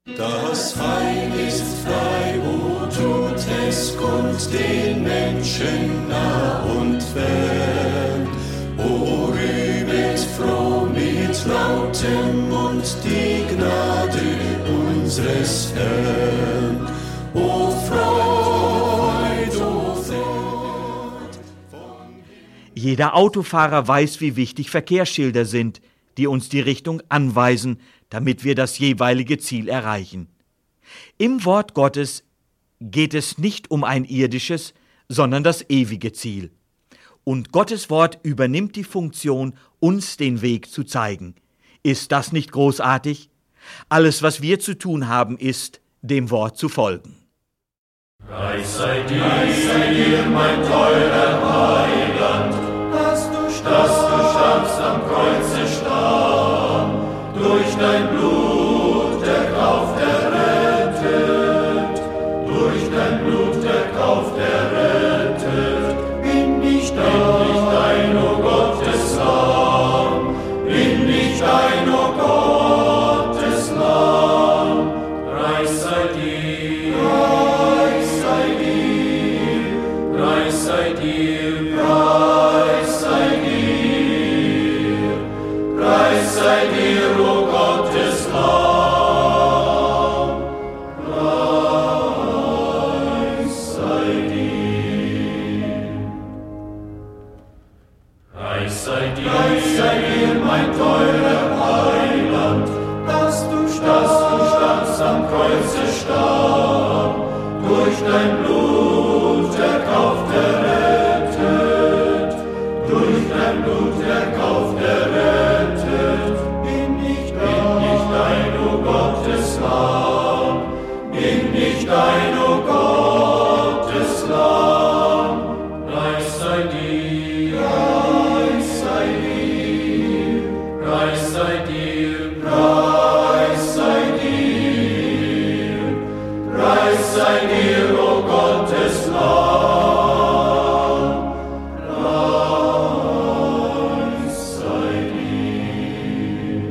Das Heil ist frei, o tut es kund den Menschen nah und fern. O rühmet froh mit lautem Mund die Gnade unseres Herrn. O Freud, o Freud. Jeder Autofahrer weiß, wie wichtig Verkehrsschilder sind, die uns die Richtung anweisen, damit wir das jeweilige Ziel erreichen. Im Wort Gottes geht es nicht um ein irdisches, sondern das ewige Ziel. Und Gottes Wort übernimmt die Funktion, uns den Weg zu zeigen. Ist das nicht großartig? Alles, was wir zu tun haben, ist, dem Wort zu folgen. Preis sei dir, mein teurer Heiland, dass du starbst am Kreuze starb, durch dein Blut der Kauf errettet, durch dein Blut der Kauf errettet. Bin nicht dein, o Gottes Lamm, bin nicht dein, o Gottes Lamm. Preis sei dir, preis sei dir, preis sei dir, preis sei dir, preis sei dir, o Gottes Lamm, preis sei dir. Preis sei dir, mein teurer Heiland, dass du starbst am Kreuze starb, durch dein Blut erkauft errettet, durch dein Blut erkauft errettet. Bin nicht dein, o Gottes Lamm, bin nicht dein, o Gottes Lamm. Preis sei dir, preis sei dir, preis sei dir, preis sei dir, preis sei dir, o Gottes Lamm, preis sei dir.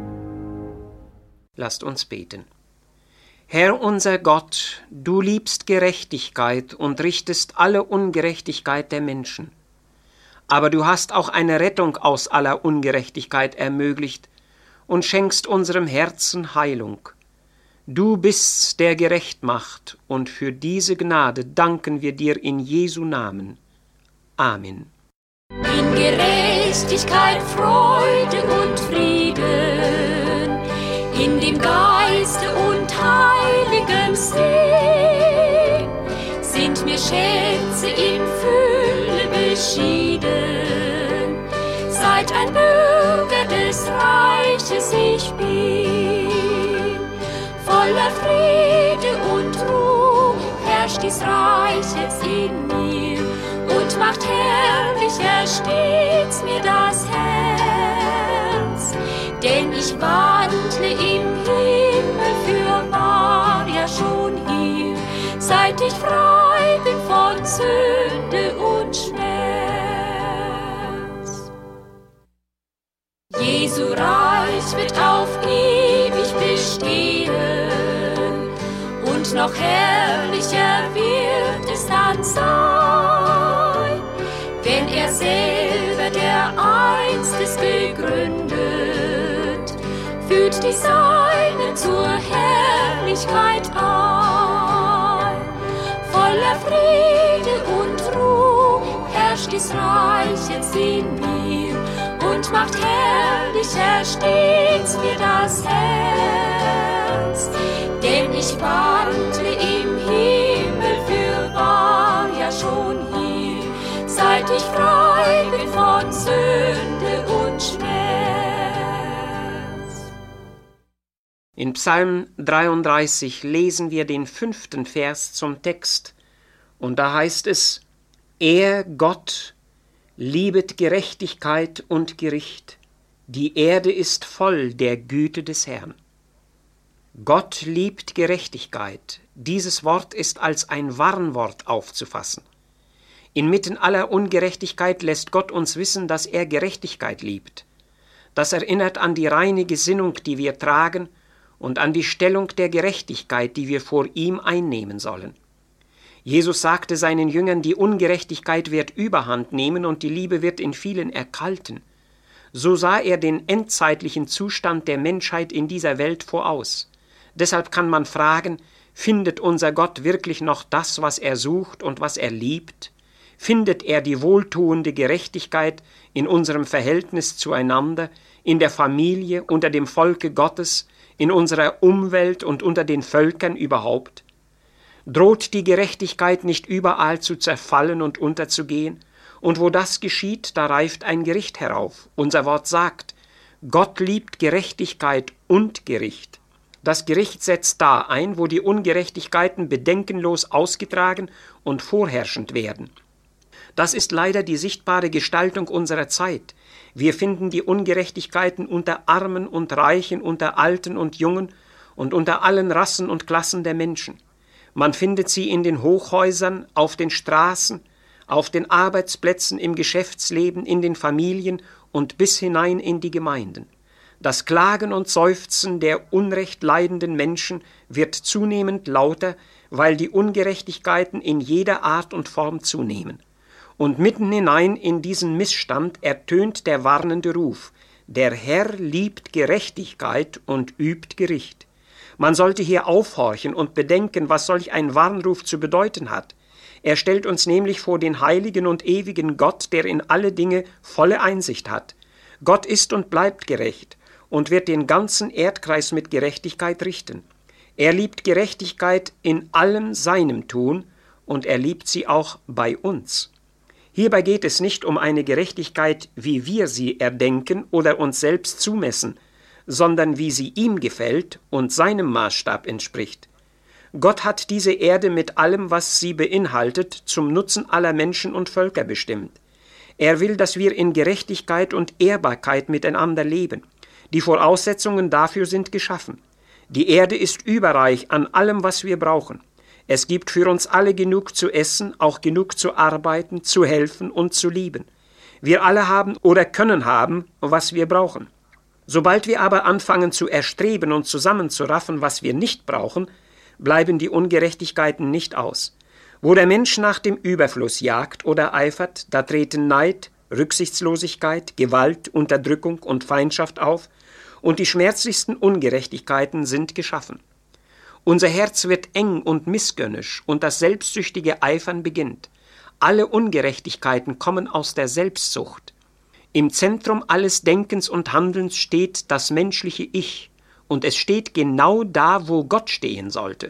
Lasst uns beten. Herr unser Gott, du liebst Gerechtigkeit und richtest alle Ungerechtigkeit der Menschen. Aber du hast auch eine Rettung aus aller Ungerechtigkeit ermöglicht und schenkst unserem Herzen Heilung. Du bist's, der gerecht macht, und für diese Gnade danken wir dir in Jesu Namen. Amen. In Gerechtigkeit, Freude und Frieden, in dem Geiste und heiligem Sinn, sind mir Schätze in Fülle beschieden, seit ein Bürger des Reiches ich bin. Voller Friede und Ruhe herrscht dies Reich jetzt in mir und macht herrlicher stets mir das Herz. Denn ich wandle im Himmel fürwahr ja schon hier, seit ich frei bin von Sünde und Schmerz. Jesu Reich wird auf ewig bestehen und noch herrlicher wird es dann sein, wenn er selber, der einst es gegründet, führt die Seinen zur Herrlichkeit ein. Voller Friede und Ruhe herrscht dies Reich jetzt in mir und macht herrlicher stets mir das Herz. Denn ich wandle im Himmel fürwahr ja schon hier, seit ich frei bin von Sünde und Schmerz. In Psalm 33 lesen wir den 5. Vers zum Text, und da heißt es: Er, Gott, liebet Gerechtigkeit und Gericht, die Erde ist voll der Güte des Herrn. Gott liebt Gerechtigkeit. Dieses Wort ist als ein Warnwort aufzufassen. Inmitten aller Ungerechtigkeit lässt Gott uns wissen, dass er Gerechtigkeit liebt. Das erinnert an die reine Gesinnung, die wir tragen und an die Stellung der Gerechtigkeit, die wir vor ihm einnehmen sollen. Jesus sagte seinen Jüngern, die Ungerechtigkeit wird Überhand nehmen und die Liebe wird in vielen erkalten. So sah er den endzeitlichen Zustand der Menschheit in dieser Welt voraus. Deshalb kann man fragen, findet unser Gott wirklich noch das, was er sucht und was er liebt? Findet er die wohltuende Gerechtigkeit in unserem Verhältnis zueinander, in der Familie, unter dem Volke Gottes, in unserer Umwelt und unter den Völkern überhaupt? Droht die Gerechtigkeit nicht überall zu zerfallen und unterzugehen? Und wo das geschieht, da reift ein Gericht herauf. Unser Wort sagt, Gott liebt Gerechtigkeit und Gericht. Das Gericht setzt da ein, wo die Ungerechtigkeiten bedenkenlos ausgetragen und vorherrschend werden. Das ist leider die sichtbare Gestaltung unserer Zeit. Wir finden die Ungerechtigkeiten unter Armen und Reichen, unter Alten und Jungen und unter allen Rassen und Klassen der Menschen. Man findet sie in den Hochhäusern, auf den Straßen, auf den Arbeitsplätzen, im Geschäftsleben, in den Familien und bis hinein in die Gemeinden. Das Klagen und Seufzen der unrecht leidenden Menschen wird zunehmend lauter, weil die Ungerechtigkeiten in jeder Art und Form zunehmen. Und mitten hinein in diesen Missstand ertönt der warnende Ruf: Der Herr liebt Gerechtigkeit und übt Gericht. Man sollte hier aufhorchen und bedenken, was solch ein Warnruf zu bedeuten hat. Er stellt uns nämlich vor den heiligen und ewigen Gott, der in alle Dinge volle Einsicht hat. Gott ist und bleibt gerecht und wird den ganzen Erdkreis mit Gerechtigkeit richten. Er liebt Gerechtigkeit in allem seinem Tun und er liebt sie auch bei uns. Hierbei geht es nicht um eine Gerechtigkeit, wie wir sie erdenken oder uns selbst zumessen, sondern wie sie ihm gefällt und seinem Maßstab entspricht. Gott hat diese Erde mit allem, was sie beinhaltet, zum Nutzen aller Menschen und Völker bestimmt. Er will, dass wir in Gerechtigkeit und Ehrbarkeit miteinander leben. Die Voraussetzungen dafür sind geschaffen. Die Erde ist überreich an allem, was wir brauchen. Es gibt für uns alle genug zu essen, auch genug zu arbeiten, zu helfen und zu lieben. Wir alle haben oder können haben, was wir brauchen. Sobald wir aber anfangen zu erstreben und zusammenzuraffen, was wir nicht brauchen, bleiben die Ungerechtigkeiten nicht aus. Wo der Mensch nach dem Überfluss jagt oder eifert, da treten Neid, Rücksichtslosigkeit, Gewalt, Unterdrückung und Feindschaft auf, und die schmerzlichsten Ungerechtigkeiten sind geschaffen. Unser Herz wird eng und missgönnisch, und das selbstsüchtige Eifern beginnt. Alle Ungerechtigkeiten kommen aus der Selbstsucht. Im Zentrum alles Denkens und Handelns steht das menschliche Ich, und es steht genau da, wo Gott stehen sollte.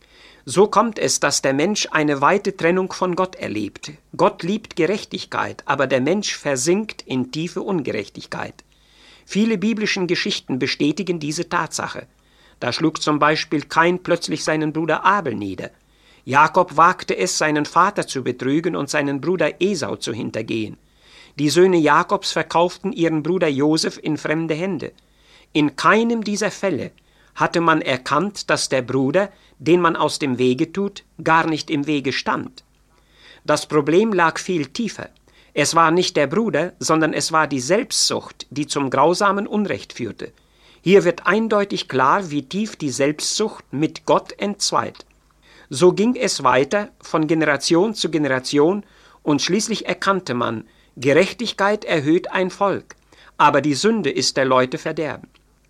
So kommt es, dass der Mensch eine weite Trennung von Gott erlebt. Gott liebt Gerechtigkeit, aber der Mensch versinkt in tiefe Ungerechtigkeit. Viele biblischen Geschichten bestätigen diese Tatsache. Da schlug zum Beispiel Kain plötzlich seinen Bruder Abel nieder. Jakob wagte es, seinen Vater zu betrügen und seinen Bruder Esau zu hintergehen. Die Söhne Jakobs verkauften ihren Bruder Josef in fremde Hände. In keinem dieser Fälle hatte man erkannt, dass der Bruder, den man aus dem Wege tut, gar nicht im Wege stand. Das Problem lag viel tiefer. Es war nicht der Bruder, sondern es war die Selbstsucht, die zum grausamen Unrecht führte. Hier wird eindeutig klar, wie tief die Selbstsucht mit Gott entzweit. So ging es weiter von Generation zu Generation und schließlich erkannte man, Gerechtigkeit erhöht ein Volk, aber die Sünde ist der Leute Verderben.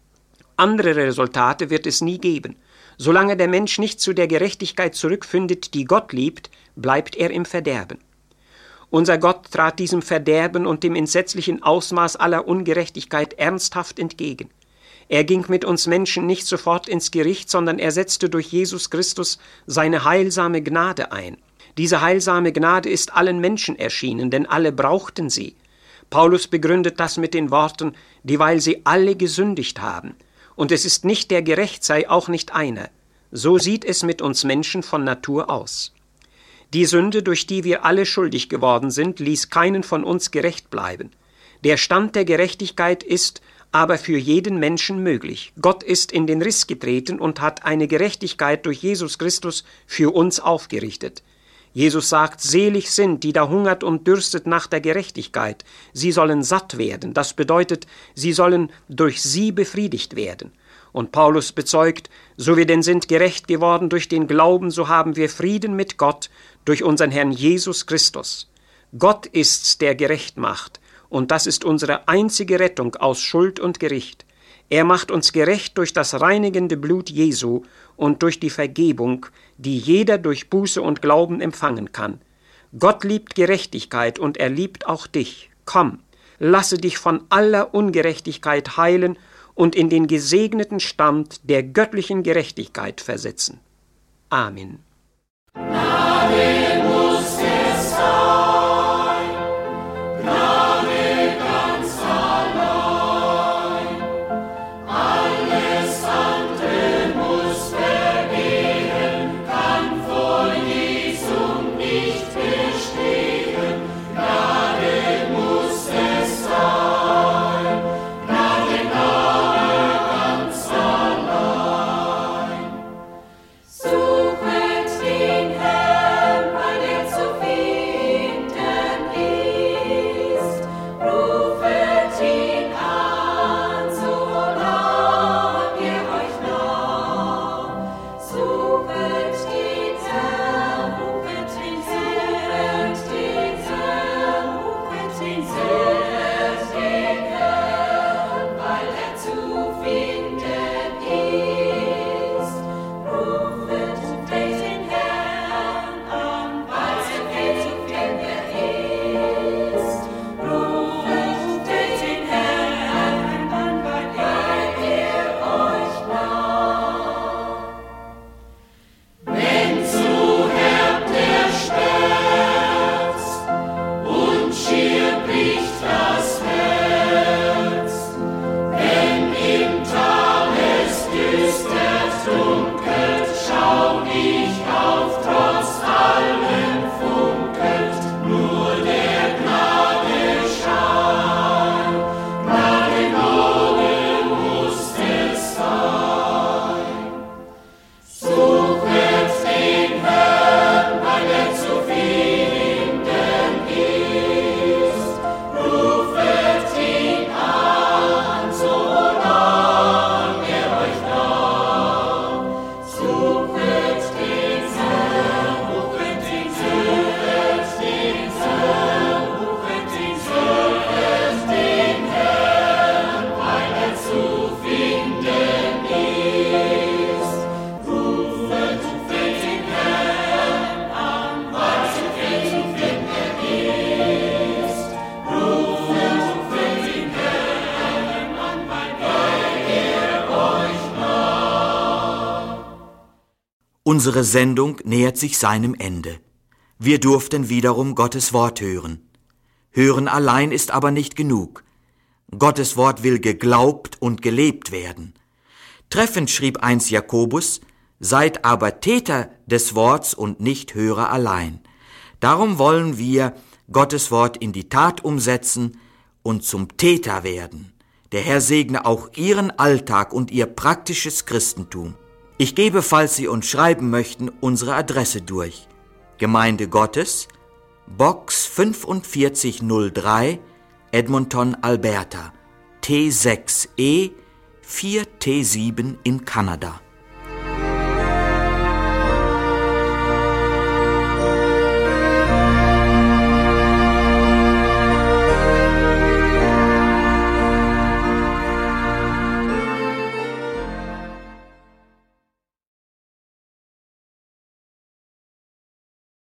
Andere Resultate wird es nie geben. Solange der Mensch nicht zu der Gerechtigkeit zurückfindet, die Gott liebt, bleibt er im Verderben. Unser Gott trat diesem Verderben und dem entsetzlichen Ausmaß aller Ungerechtigkeit ernsthaft entgegen. Er ging mit uns Menschen nicht sofort ins Gericht, sondern er setzte durch Jesus Christus seine heilsame Gnade ein. Diese heilsame Gnade ist allen Menschen erschienen, denn alle brauchten sie. Paulus begründet das mit den Worten, dieweil sie alle gesündigt haben. Und es ist nicht der gerecht sei, auch nicht einer. So sieht es mit uns Menschen von Natur aus. Die Sünde, durch die wir alle schuldig geworden sind, ließ keinen von uns gerecht bleiben. Der Stand der Gerechtigkeit ist aber für jeden Menschen möglich. Gott ist in den Riss getreten und hat eine Gerechtigkeit durch Jesus Christus für uns aufgerichtet. Jesus sagt, selig sind, die da hungert und dürstet nach der Gerechtigkeit. Sie sollen satt werden. Das bedeutet, sie sollen durch sie befriedigt werden. Und Paulus bezeugt, so wir denn sind gerecht geworden durch den Glauben, so haben wir Frieden mit Gott durch unseren Herrn Jesus Christus. Gott ist's, der gerecht macht, und das ist unsere einzige Rettung aus Schuld und Gericht. Er macht uns gerecht durch das reinigende Blut Jesu und durch die Vergebung, die jeder durch Buße und Glauben empfangen kann. Gott liebt Gerechtigkeit und er liebt auch dich. Komm, lasse dich von aller Ungerechtigkeit heilen und in den gesegneten Stand der göttlichen Gerechtigkeit versetzen. Amen. Gnade muss es sein, Gnade ganz allein. Alles andere muss vergehen, kann vor Jesum nicht bestehen. Gnade muss es sein, Gnade, Gnade ganz allein. Suchet den Herrn, weil er zu finden ist. Rufet ihn an, solange ihr euch naht. Suchet den Herrn, rufet den Herrn, weil er zu finden ist. Rufet den Herrn an, weil er zu finden ist. Rufet den Herrn an, weil er euch naht. Wenn zu Herb der Schmerz und schier bricht das Herz, wenn im Tal es düster dunkelt, schau ich auf, trotz allem funkelt nur der Gnade Schein. Gnade, Gnade muss es sein. Suchet den Herrn, weil er zu finden ist. Rufet ihn an, solange er euch naht. Suchet den Herrn, rufet den Herrn, suchet den Herrn, weil er zu finden ist. Rufet den Herrn an, weil er zu finden ist. Rufet den Herrn an, weil er euch naht. Unsere Sendung nähert sich seinem Ende. Wir durften wiederum Gottes Wort hören. Hören allein ist aber nicht genug. Gottes Wort will geglaubt und gelebt werden. Treffend schrieb einst Jakobus: Seid aber Täter des Worts und nicht Hörer allein. Darum wollen wir Gottes Wort in die Tat umsetzen und zum Täter werden. Der Herr segne auch Ihren Alltag und Ihr praktisches Christentum. Ich gebe, falls Sie uns schreiben möchten, unsere Adresse durch. Gemeinde Gottes, Box 4503, Edmonton, Alberta, T6E 4T7 in Kanada.